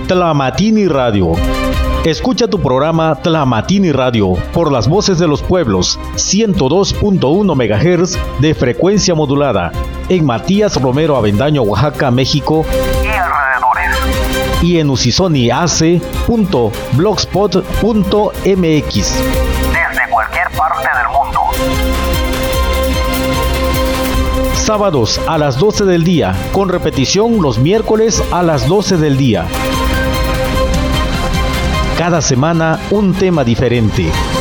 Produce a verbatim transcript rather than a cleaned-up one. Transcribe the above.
Tlamatini Radio. Escucha tu programa Tlamatini Radio por las voces de los pueblos, ciento dos punto uno megahertz de frecuencia modulada, en Matías Romero Avendaño, Oaxaca, México, y alrededores. Y en usisoniace punto blogspot punto mx. Desde cualquier parte del mundo. Sábados a las doce del día, con repetición los miércoles a las doce del día. Cada semana un tema diferente.